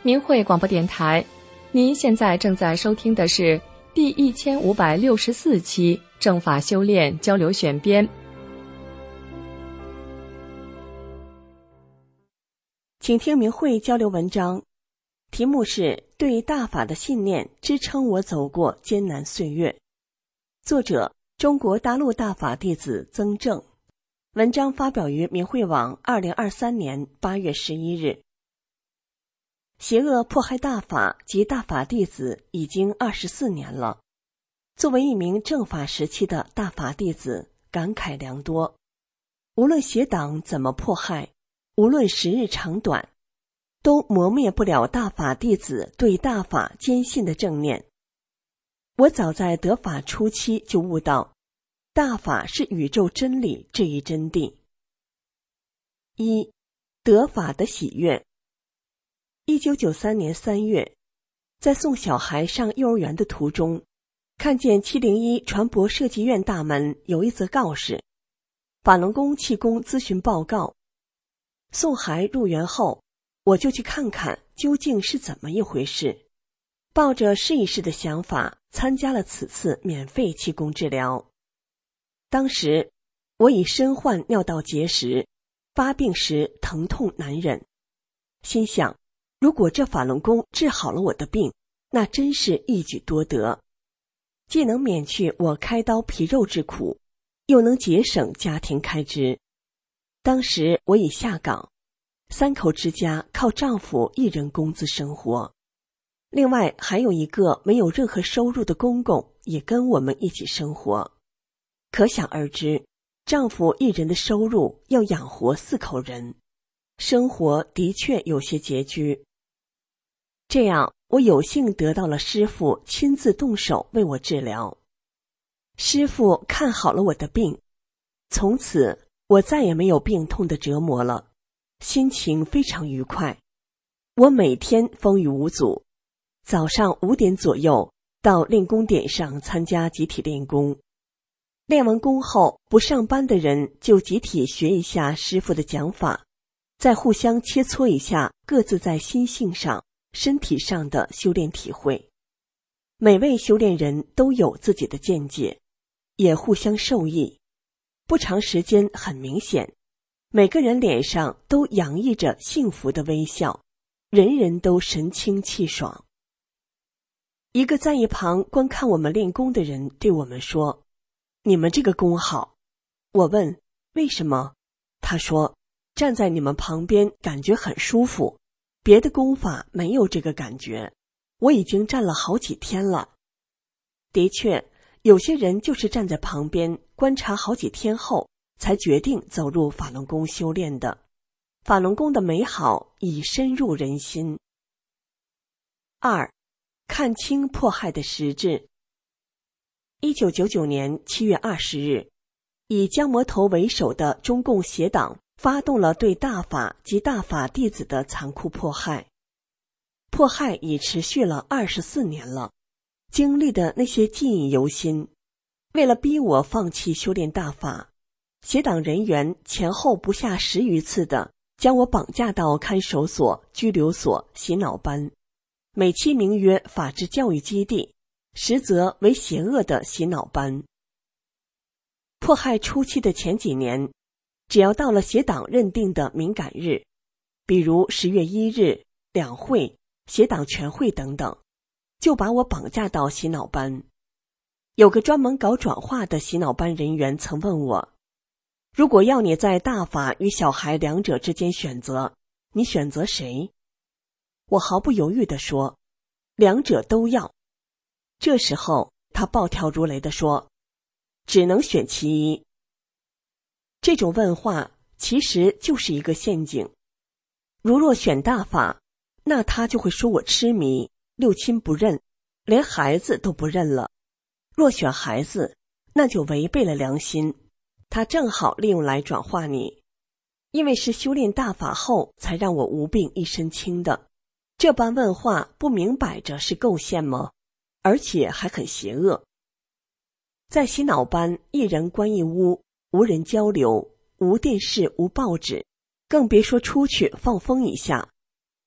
明慧广播电台，您现在正在收听的是第1564期正法修炼交流选编。 请听明慧交流文章，题目是对大法的信念支撑我走过艰难岁月。作者中国大陆大法弟子曾正，文章发表于明慧网2023年8月11日。邪恶迫害大法及大法弟子已经24年了。作为一名正法时期的大法弟子，感慨良多。无论邪党怎么迫害，无论时日长短，都磨灭不了大法弟子对大法坚信的正念。我早在得法初期就悟到，大法是宇宙真理这一真谛。一、得法的喜悦。1993年3月，在送小孩上幼儿园的途中，看见701船舶设计院大门有一则告示：法轮功气功咨询报告。送孩入园后，我就去看看究竟是怎么一回事，抱着试一试的想法，参加了此次免费气功治疗。当时我已身患尿道结石，发病时疼痛难忍，心想如果这法轮功治好了我的病，那真是一举多得，既能免去我开刀皮肉之苦，又能节省家庭开支。当时我已下岗，3口之家靠丈夫一人工资生活，另外还有一个没有任何收入的公公也跟我们一起生活。可想而知，丈夫一人的收入要养活4口人，生活的确有些拮据。这样，我有幸得到了师父亲自动手为我治疗。师父看好了我的病，从此我再也没有病痛的折磨了，心情非常愉快。我每天风雨无阻，早上5点左右到练功点上参加集体练功。练完功后，不上班的人就集体学一下师父的讲法，再互相切磋一下各自在心性上、身体上的修炼体会。每位修炼人都有自己的见解，也互相受益。不长时间很明显，每个人脸上都洋溢着幸福的微笑，人人都神清气爽。一个在一旁观看我们练功的人对我们说：你们这个功好。我问为什么？他说站在你们旁边感觉很舒服，别的功法没有这个感觉，我已经站了好几天了。的确，有些人就是站在旁边观察好几天后才决定走入法轮功修炼的。法轮功的美好已深入人心。2. 看清迫害的实质。1999年7月20日，以姜魔头为首的中共邪党发动了对大法及大法弟子的残酷迫害。迫害已持续了24年了，经历的那些记忆犹新。为了逼我放弃修炼大法，邪党人员前后不下10余次的将我绑架到看守所、拘留所、洗脑班，每期名曰法治教育基地，实则为邪恶的洗脑班。迫害初期的前几年，只要到了邪党认定的敏感日，比如10月1日、两会、邪党全会等等，就把我绑架到洗脑班。有个专门搞转化的洗脑班人员曾问我，如果要你在大法与小孩两者之间选择，你选择谁？我毫不犹豫地说，两者都要。这时候他暴跳如雷地说，只能选其一。这种问话其实就是一个陷阱。如若选大法，那他就会说我痴迷、六亲不认，连孩子都不认了。若选孩子，那就违背了良心，他正好利用来转化你。因为是修炼大法后才让我无病一身轻的，这般问话不明摆着是构陷吗？而且还很邪恶。在洗脑班，一人关一屋，无人交流，无电视，无报纸，更别说出去放风一下。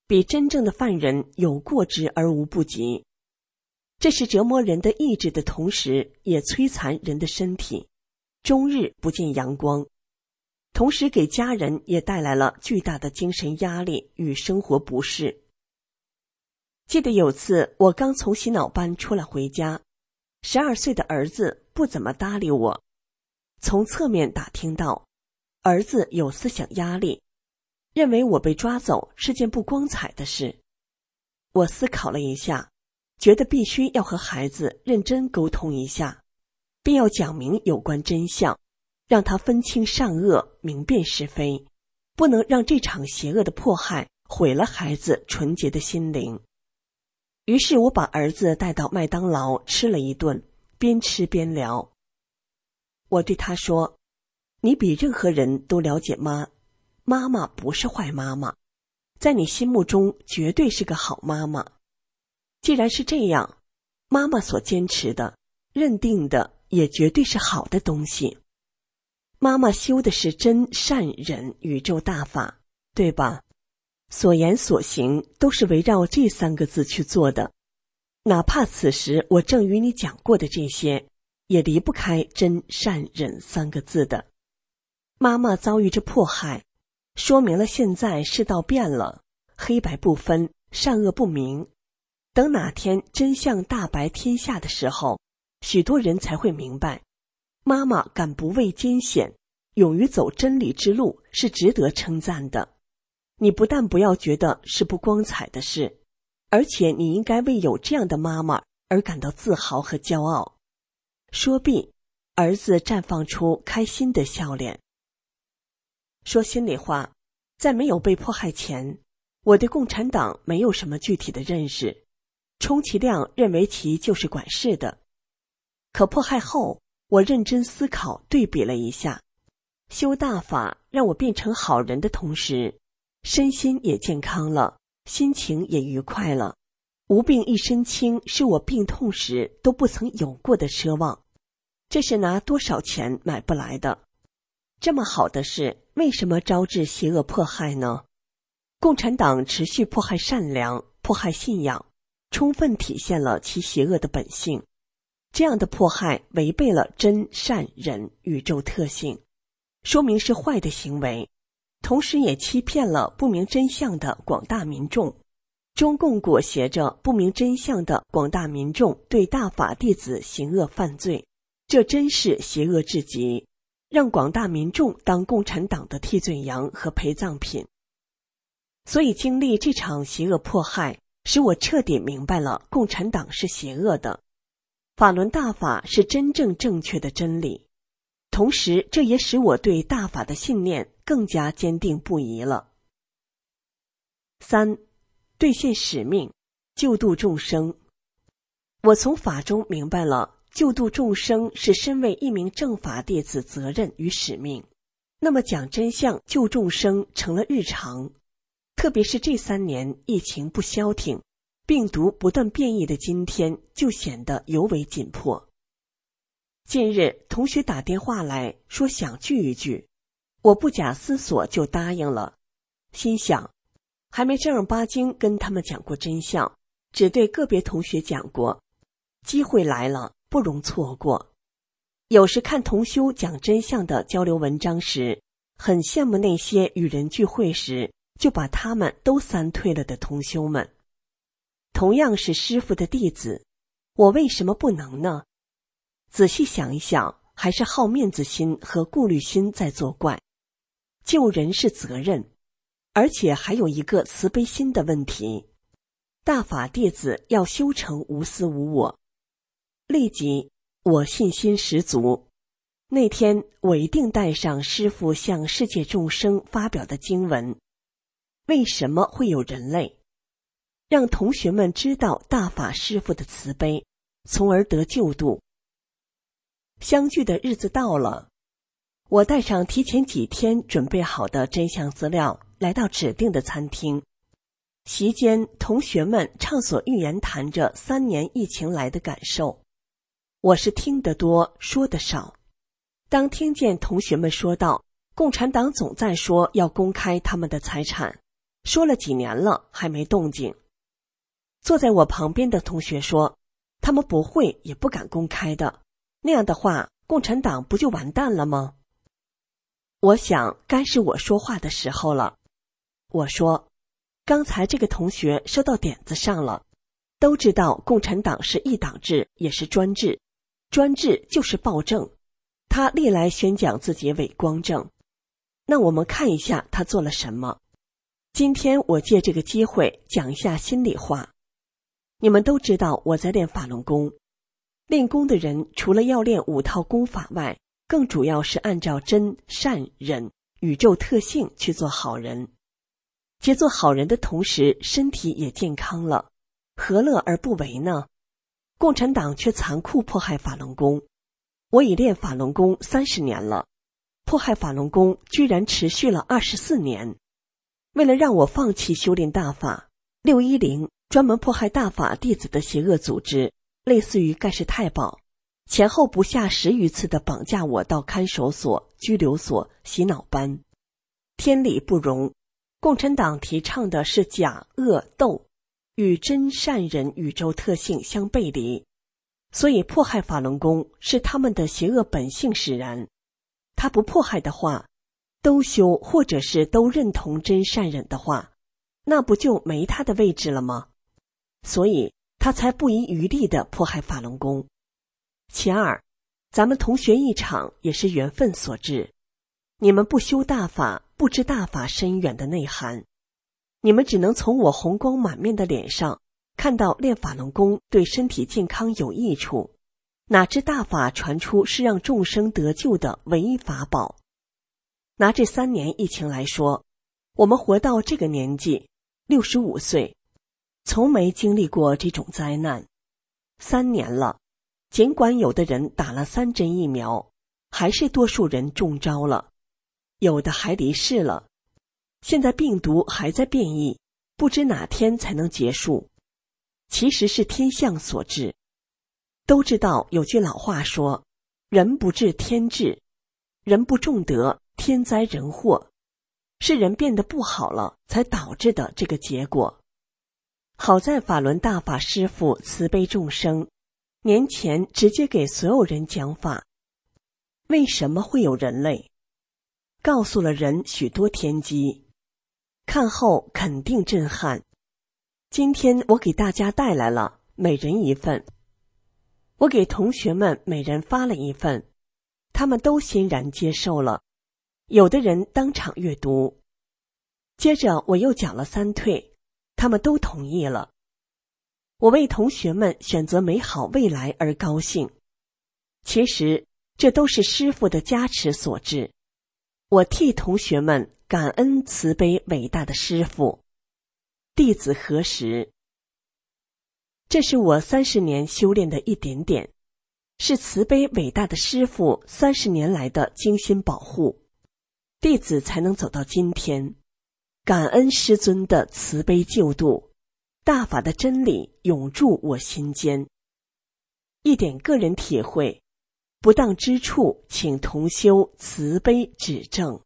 比真正的犯人有过之而无不及。这是折磨人的意志的同时，也摧残人的身体，终日不见阳光，同时给家人也带来了巨大的精神压力与生活不适。记得有次我刚从洗脑班出来回家，12岁的儿子不怎么搭理我，从侧面打听到儿子有思想压力，认为我被抓走是件不光彩的事。我思考了一下，觉得必须要和孩子认真沟通一下，并要讲明有关真相，让他分清善恶，明辨是非，不能让这场邪恶的迫害毁了孩子纯洁的心灵。于是我把儿子带到麦当劳吃了一顿，边吃边聊。我对他说，你比任何人都了解妈妈不是坏妈妈，在你心目中绝对是个好妈妈。既然是这样，妈妈所坚持的、认定的也绝对是好的东西。妈妈修的是真善忍宇宙大法，对吧？所言所行都是围绕这3个字去做的，哪怕此时我正与你讲过的这些，也离不开真善忍3个字的。妈妈遭遇着迫害，说明了现在世道变了，黑白不分，善恶不明。等哪天真相大白天下的时候，许多人才会明白，妈妈敢不畏艰险，勇于走真理之路，是值得称赞的。你不但不要觉得是不光彩的事，而且你应该为有这样的妈妈而感到自豪和骄傲。说毕，儿子绽放出开心的笑脸。说心里话，在没有被迫害前，我对共产党没有什么具体的认识，充其量认为其就是管事的。可迫害后，我认真思考对比了一下，修大法让我变成好人的同时，身心也健康了，心情也愉快了。无病一身轻是我病痛时都不曾有过的奢望，这是拿多少钱买不来的。这么好的事，为什么招致邪恶迫害呢？共产党持续迫害善良，迫害信仰，充分体现了其邪恶的本性。这样的迫害违背了真善忍宇宙特性，说明是坏的行为，同时也欺骗了不明真相的广大民众。中共裹挟着不明真相的广大民众对大法弟子行恶犯罪，这真是邪恶至极，让广大民众当共产党的替罪羊和陪葬品。所以经历这场邪恶迫害，使我彻底明白了共产党是邪恶的，法轮大法是真正正确的真理。同时这也使我对大法的信念更加坚定不移了。3. 兑现使命，救度众生。我从法中明白了，救度众生是身为一名正法弟子责任与使命。那么讲真相救众生成了日常，特别是这3年疫情不消停，病毒不断变异的今天，就显得尤为紧迫。近日同学打电话来说想聚一聚，我不假思索就答应了，心想还没正儿八经跟他们讲过真相，只对个别同学讲过，机会来了不容错过。有时看同修讲真相的交流文章时，很羡慕那些与人聚会时就把他们都3退了的同修们。同样是师父的弟子，我为什么不能呢？仔细想一想，还是好面子心和顾虑心在作怪。救人是责任，而且还有一个慈悲心的问题。大法弟子要修成无私无我。立即我信心十足，那天我一定带上师父向世界众生发表的经文。为什么会有人类？让同学们知道大法师父的慈悲，从而得救度。相聚的日子到了，我带上提前几天准备好的真相资料，来到指定的餐厅。席间，同学们畅所欲言谈着3年疫情来的感受。我是听得多，说得少。当听见同学们说到，共产党总在说要公开他们的财产， 说了几年了还没动静。坐在我旁边的同学说，他们不会也不敢公开的，那样的话共产党不就完蛋了吗？我想该是我说话的时候了。我说，刚才这个同学说到点子上了，都知道共产党是一党制也是专制，专制就是暴政，他历来宣讲自己伪光正。那我们看一下他做了什么。今天我借这个机会讲一下心里话。你们都知道我在练法轮功，练功的人除了要练5套功法外，更主要是按照真、善、忍、宇宙特性去做好人。且做好人的同时，身体也健康了，何乐而不为呢？共产党却残酷迫害法轮功。我已练法轮功30年了，迫害法轮功居然持续了24年。为了让我放弃修炼大法，610专门迫害大法弟子的邪恶组织，类似于盖世太保，前后不下10余次的绑架我到看守所、拘留所、洗脑班。天理不容，共产党提倡的是假恶斗，与真善忍宇宙特性相背离，所以迫害法轮功是他们的邪恶本性使然。他不迫害的话，都修或者是都认同真善忍的话，那不就没他的位置了吗？所以他才不遗余力地迫害法轮功。其二，咱们同学一场也是缘分所致，你们不修大法，不知大法深远的内涵，你们只能从我红光满面的脸上看到练法轮功对身体健康有益处，哪知大法传出是让众生得救的唯一法宝。拿这3年疫情来说，我们活到这个年纪，65岁，从没经历过这种灾难。3年了，尽管有的人打了3针疫苗，还是多数人中招了，有的还离世了。现在病毒还在变异，不知哪天才能结束。其实是天象所致。都知道有句老话说，人不治天治，人不重德天灾人祸，是人变得不好了才导致的这个结果。好在法轮大法师父慈悲众生，年前直接给所有人讲法。为什么会有人类？告诉了人许多天机，看后肯定震撼。今天我给大家带来了每人一份，我给同学们每人发了一份，他们都欣然接受了，有的人当场阅读。接着我又讲了3退，他们都同意了。我为同学们选择美好未来而高兴，其实这都是师父的加持所致。我替同学们感恩慈悲伟大的师父。弟子何时？这是我30年修炼的一点点，是慈悲伟大的师父30年来的精心保护，弟子才能走到今天。感恩师尊的慈悲救度，大法的真理永驻我心间。一点个人体会，不当之处，请同修慈悲指正。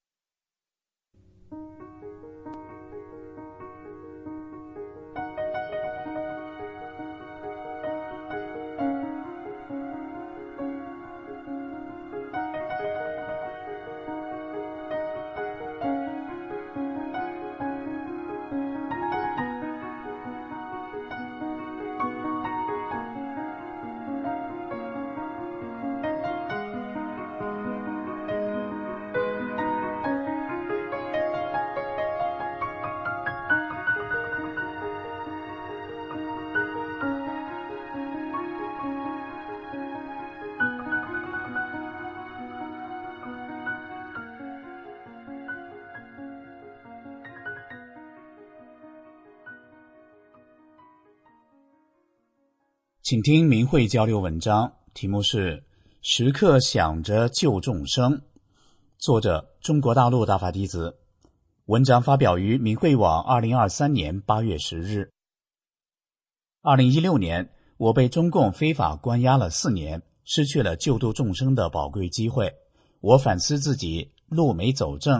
请听明慧交流文章，题目是时刻想着救众生，作者中国大陆大法弟子。文章发表于明慧网2023年8月10日。2016年，我被中共非法关押了4年，失去了救度众生的宝贵机会。我反思自己路没走正，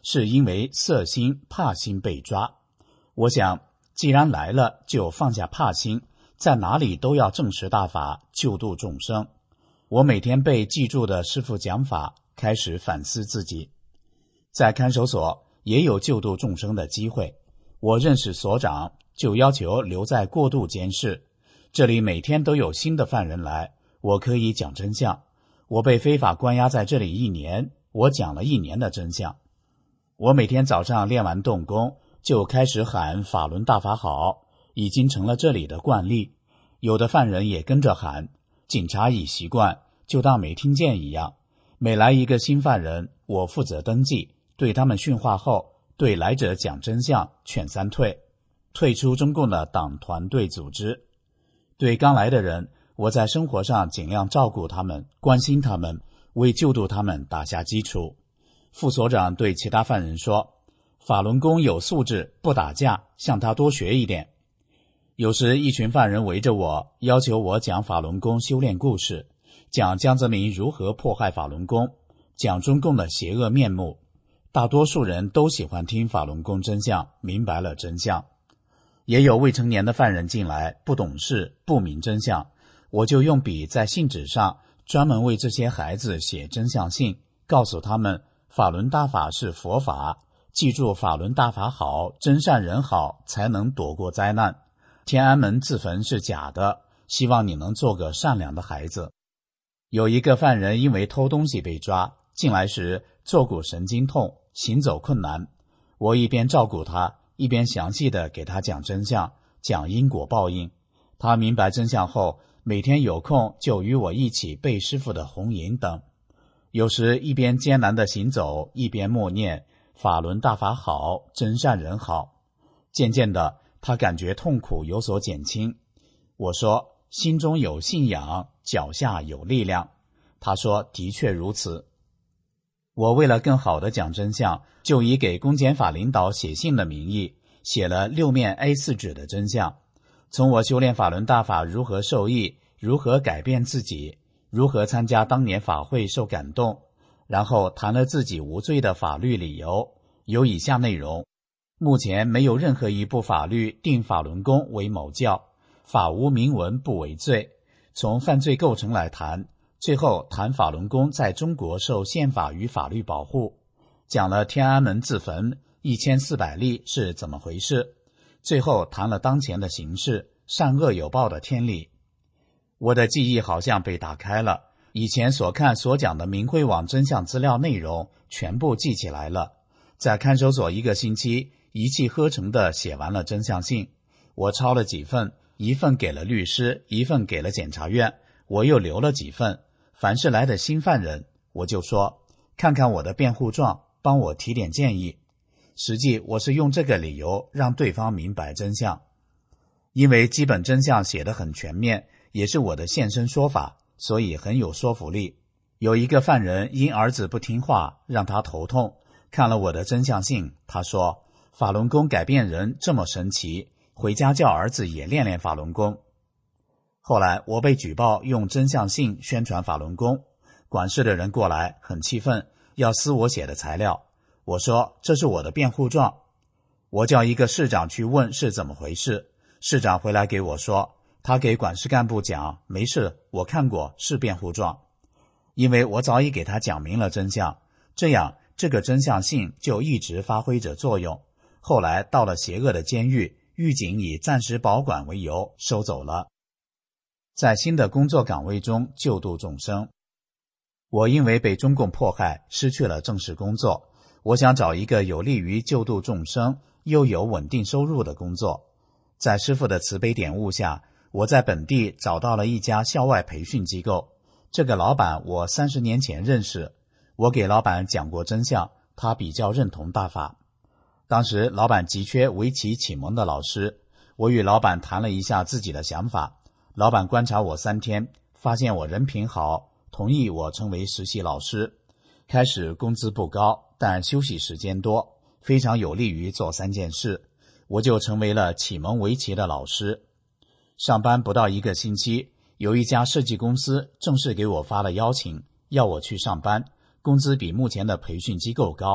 是因为色心、怕心被抓。我想，既然来了，就放下怕心，在哪里都要证实大法，救度众生。我每天被记住的师父讲法，开始反思自己。在看守所也有救度众生的机会，我认识所长，就要求留在过渡监室。这里每天都有新的犯人来，我可以讲真相。我被非法关押在这里1年，我讲了1年的真相。我每天早上练完动功，就开始喊法轮大法好，已经成了这里的惯例。有的犯人也跟着喊，警察已习惯，就当没听见一样。每来一个新犯人，我负责登记，对他们训话后，对来者讲真相，劝3退，退出中共的党团队组织。对刚来的人，我在生活上尽量照顾他们，关心他们，为救度他们打下基础。副所长对其他犯人说，法轮功有素质，不打架，向他多学一点。有时一群犯人围着我，要求我讲法轮功修炼故事，讲江泽民如何迫害法轮功，讲中共的邪恶面目。大多数人都喜欢听法轮功真相，明白了真相。也有未成年的犯人进来，不懂事，不明真相，我就用笔在信纸上专门为这些孩子写真相信，告诉他们法轮大法是佛法，记住法轮大法好，真善人好，才能躲过灾难。天安门自焚是假的，希望你能做个善良的孩子。有一个犯人因为偷东西被抓，进来时坐骨神经痛，行走困难。我一边照顾他，一边详细的给他讲真相，讲因果报应。他明白真相后，每天有空就与我一起背师父的红引等。有时一边艰难的行走，一边默念法轮大法好，真善人好。渐渐的，他感觉痛苦有所减轻。我说，心中有信仰，脚下有力量。他说，的确如此。我为了更好的讲真相，就以给公检法领导写信的名义，写了6面 A4 纸的真相，从我修炼法轮大法如何受益，如何改变自己，如何参加当年法会受感动，然后谈了自己无罪的法律理由，有以下内容：目前没有任何一部法律定法轮功为某教，法无明文不为罪。从犯罪构成来谈，最后谈法轮功在中国受宪法与法律保护，讲了天安门自焚1400例是怎么回事，最后谈了当前的形势，善恶有报的天理。我的记忆好像被打开了，以前所看所讲的明慧网真相资料内容全部记起来了。在看守所1个星期，一气呵成地写完了真相信。我抄了几份，一份给了律师，一份给了检察院，我又留了几份。凡是来的新犯人，我就说，看看我的辩护状，帮我提点建议。实际我是用这个理由让对方明白真相。因为基本真相写得很全面，也是我的现身说法，所以很有说服力。有一个犯人因儿子不听话，让他头痛，看了我的真相信，他说，法轮功改变人这么神奇，回家叫儿子也练练法轮功。后来我被举报用真相信宣传法轮功，管事的人过来很气愤，要撕我写的材料。我说，这是我的辩护状。我叫一个市长去问是怎么回事，市长回来给我说，他给管事干部讲，没事，我看过，是辩护状。因为我早已给他讲明了真相，这样这个真相信就一直发挥着作用。后来到了邪恶的监狱，狱警以暂时保管为由收走了。在新的工作岗位中救度众生。我因为被中共迫害，失去了正式工作，我想找一个有利于救度众生又有稳定收入的工作。在师父的慈悲点悟下，我在本地找到了一家校外培训机构。这个老板我30年前认识，我给老板讲过真相，他比较认同大法。当时老板急缺围棋启蒙的老师，我与老板谈了一下自己的想法。老板观察我3天，发现我人品好，同意我成为实习老师。开始工资不高，但休息时间多，非常有利于做3件事，我就成为了启蒙围棋的老师。上班不到1个星期，有一家设计公司正式给我发了邀请，要我去上班，工资比目前的培训机构高，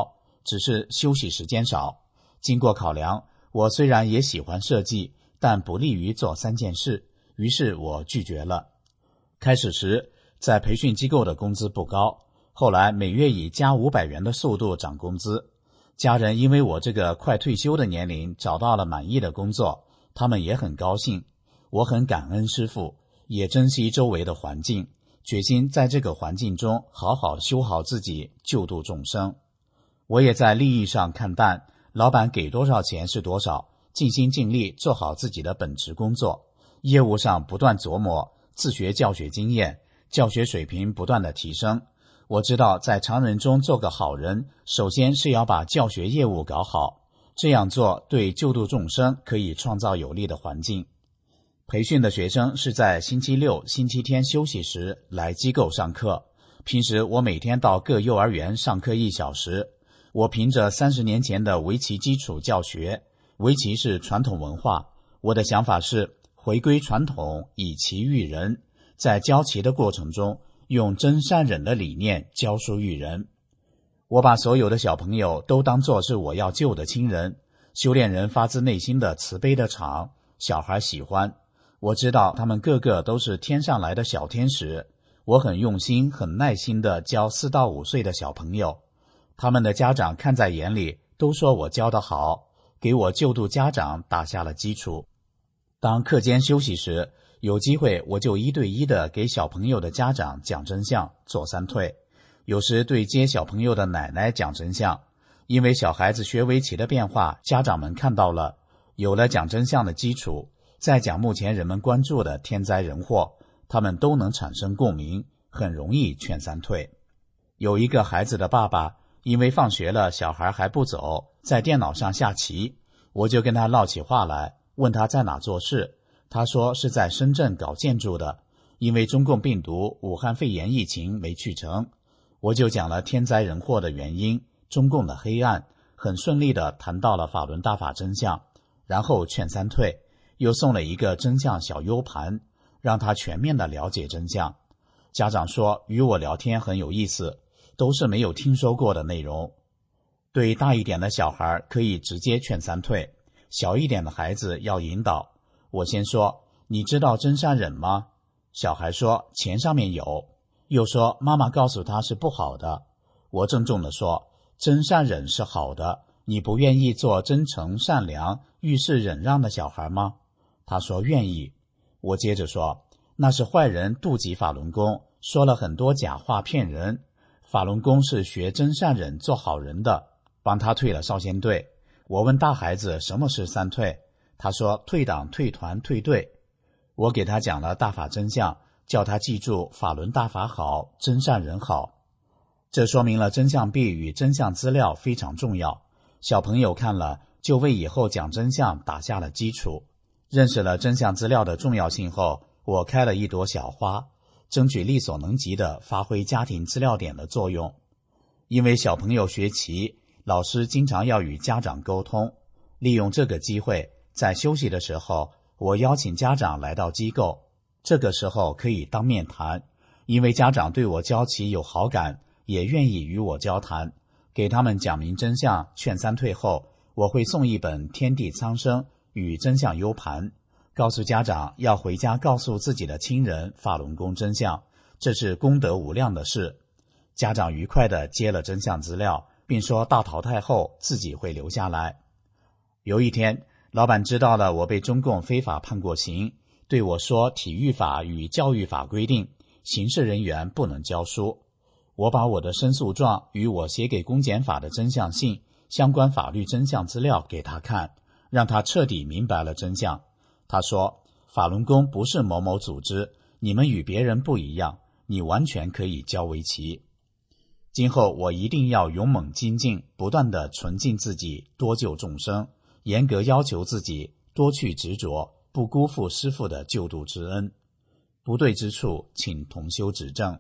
只是休息时间少。经过考量，我虽然也喜欢设计，但不利于做3件事，于是我拒绝了。开始时，在培训机构的工资不高，后来每月以加500元的速度涨工资。家人因为我这个快退休的年龄找到了满意的工作，他们也很高兴。我很感恩师父，也珍惜周围的环境，决心在这个环境中好好修好自己，救度众生。我也在利益上看淡，老板给多少钱是多少，尽心尽力做好自己的本职工作。业务上不断琢磨，自学教学经验，教学水平不断的提升。我知道在常人中做个好人，首先是要把教学业务搞好，这样做对救度众生可以创造有利的环境。培训的学生是在星期六、星期天休息时来机构上课，平时我每天到各幼儿园上课1小时。我凭着30年前的围棋基础教学，围棋是传统文化，我的想法是回归传统，以棋育人，在教棋的过程中用真善忍的理念教书育人。我把所有的小朋友都当作是我要救的亲人，修炼人发自内心的慈悲的场，小孩喜欢。我知道他们个个都是天上来的小天使，我很用心很耐心地教4到5岁的小朋友，他们的家长看在眼里，都说我教得好，给我救度家长打下了基础。当课间休息时，有机会我就1对1的给小朋友的家长讲真相，做3退。有时对接小朋友的奶奶讲真相，因为小孩子学围棋的变化，家长们看到了，有了讲真相的基础，再讲目前人们关注的天灾人祸，他们都能产生共鸣，很容易劝3退。有一个孩子的爸爸，因为放学了小孩还不走，在电脑上下棋，我就跟他唠起话来，问他在哪做事，他说是在深圳搞建筑的，因为中共病毒武汉肺炎疫情没去成。我就讲了天灾人祸的原因，中共的黑暗，很顺利地谈到了法轮大法真相，然后劝3退，又送了一个真相小 U 盘，让他全面地了解真相。家长说与我聊天很有意思，都是没有听说过的内容。对大一点的小孩可以直接劝3退，小一点的孩子要引导。我先说，你知道真善忍吗？小孩说钱上面有，又说妈妈告诉他是不好的。我郑重地说，真善忍是好的，你不愿意做真诚善良遇事忍让的小孩吗？他说愿意。我接着说，那是坏人妒忌法轮功，说了很多假话骗人，法轮功是学真善忍做好人的，帮他退了少先队。我问大孩子什么是3退，他说退党退团退队。我给他讲了大法真相，叫他记住法轮大法好，真善人好。这说明了真相币与真相资料非常重要，小朋友看了就为以后讲真相打下了基础。认识了真相资料的重要性后，我开了一朵小花，争取力所能及地发挥家庭资料点的作用。因为小朋友学棋，老师经常要与家长沟通，利用这个机会，在休息的时候，我邀请家长来到机构，这个时候可以当面谈，因为家长对我教棋有好感，也愿意与我交谈，给他们讲明真相，劝3退后，我会送一本《天地苍生》与真相 U 盘，告诉家长要回家告诉自己的亲人法轮功真相，这是功德无量的事。家长愉快地接了真相资料，并说大淘汰后自己会留下来。有一天，老板知道了我被中共非法判过刑，对我说体育法与教育法规定，刑事人员不能教书。我把我的申诉状与我写给公检法的真相信相关法律真相资料给他看，让他彻底明白了真相。他说，法轮功不是某某组织，你们与别人不一样，你完全可以教围棋。今后我一定要勇猛精进，不断地纯净自己，多救众生，严格要求自己，多去执着，不辜负师父的救度之恩。不对之处，请同修指正。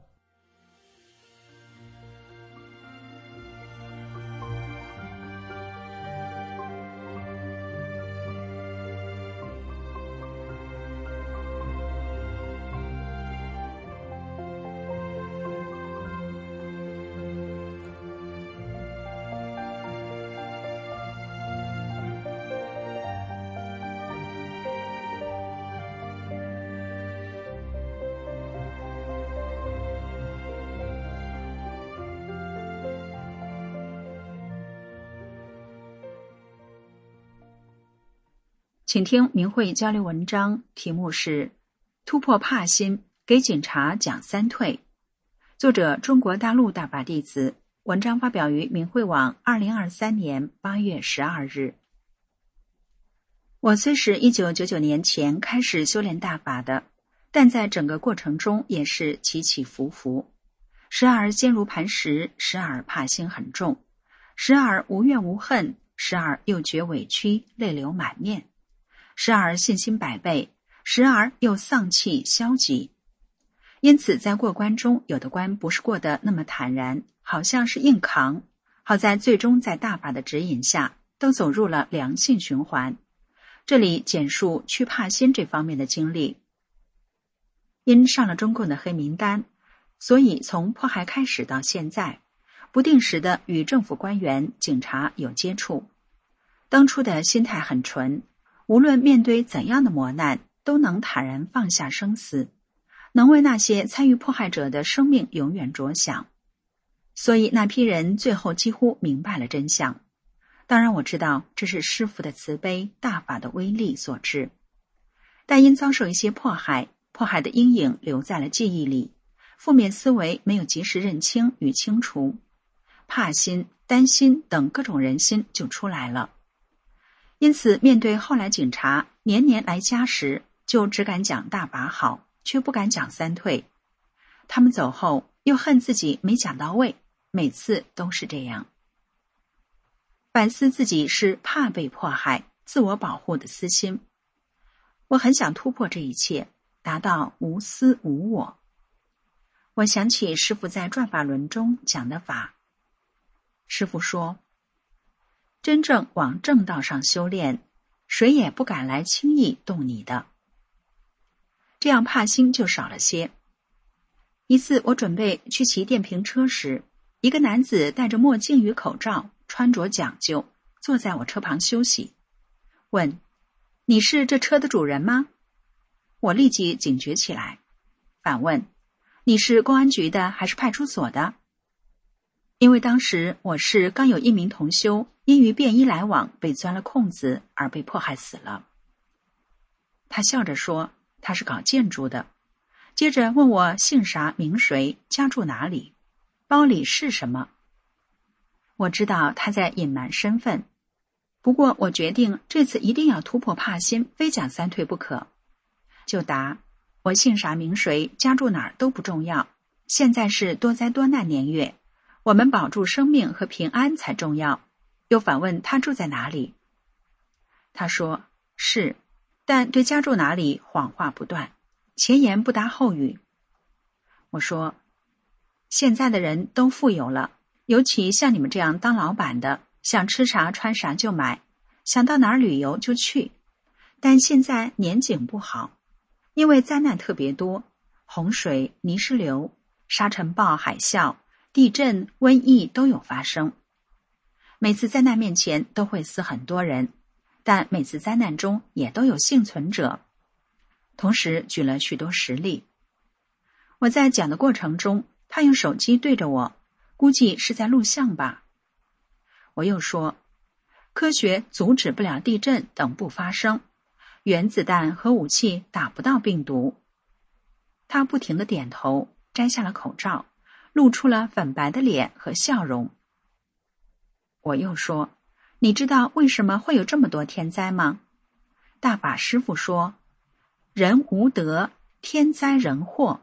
请听明慧交流文章，题目是突破怕心，给警察讲三退。作者中国大陆大法弟子，文章发表于明慧网2023年8月12日。我虽是1999年前开始修炼大法的，但在整个过程中也是起起伏伏，时而坚如磐石，时而怕心很重，时而无怨无恨，时而又觉委屈，泪流满面，时而信心百倍，时而又丧气消极。因此在过关中，有的关不是过得那么坦然，好像是硬扛，好在最终在大法的指引下都走入了良性循环。这里简述去怕心这方面的经历。因上了中共的黑名单，所以从迫害开始到现在，不定时的与政府官员、警察有接触。当初的心态很纯，无论面对怎样的磨难，都能坦然放下生死，能为那些参与迫害者的生命永远着想。所以那批人最后几乎明白了真相。当然我知道这是师父的慈悲、大法的威力所致。但因遭受一些迫害的阴影留在了记忆里，负面思维没有及时认清与清除，怕心、担心等各种人心就出来了。因此面对后来警察年年来家时，就只敢讲大法好，却不敢讲三退。他们走后又恨自己没讲到位，每次都是这样。反思自己是怕被迫害、自我保护的私心。我很想突破这一切，达到无私无我。我想起师父在转法轮中讲的法。师父说，真正往正道上修炼，谁也不敢来轻易动你的。这样怕心就少了些。一次我准备去骑电瓶车时，一个男子戴着墨镜与口罩，穿着讲究，坐在我车旁休息，问：你是这车的主人吗？我立即警觉起来，反问：你是公安局的还是派出所的？因为当时我是刚有一名同修因于便衣来往被钻了空子而被迫害死了。他笑着说他是搞建筑的，接着问我姓啥名谁，家住哪里，包里是什么。我知道他在隐瞒身份，不过我决定这次一定要突破怕心，非讲三退不可。就答：我姓啥名谁，家住哪儿都不重要，现在是多灾多难年月，我们保住生命和平安才重要。又反问他住在哪里。他说是，但对家住哪里谎话不断，前言不搭后语。我说，现在的人都富有了，尤其像你们这样当老板的，想吃啥穿啥就买，想到哪儿旅游就去。但现在年景不好，因为灾难特别多，洪水、泥石流、沙尘暴、海啸、地震、瘟疫都有发生。每次灾难面前都会死很多人，但每次灾难中也都有幸存者。同时举了许多实例。我在讲的过程中，他用手机对着我，估计是在录像吧。我又说，科学阻止不了地震等不发生，原子弹和武器打不到病毒。他不停地点头，摘下了口罩，露出了粉白的脸和笑容。我又说，你知道为什么会有这么多天灾吗？大法师父说，人无德，天灾人祸。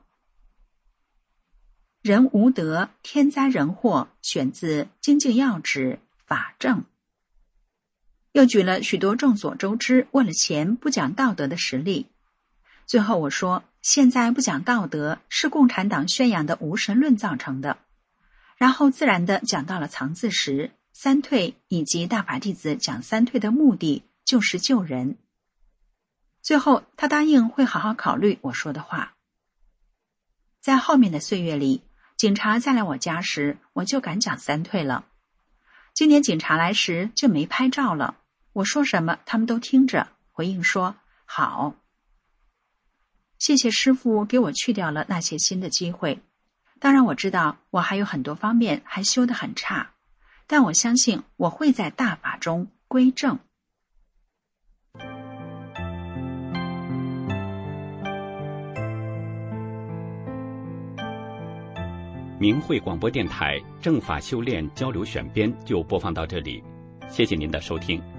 人无德，天灾人祸，选自《精进要旨》法正。又举了许多众所周知为了钱不讲道德的实例。最后我说，现在不讲道德是共产党宣扬的无神论造成的。然后自然地讲到了藏字石、三退以及大法弟子讲三退的目的就是救人。最后他答应会好好考虑我说的话。在后面的岁月里，警察再来我家时，我就敢讲三退了。今年警察来时就没拍照了，我说什么他们都听着，回应说好。谢谢师父给我去掉了那些新的机会。当然我知道我还有很多方面还修得很差，但我相信我会在大法中归正。 明慧广播电台正法修炼交流选编就播放到这里，谢谢您的收听。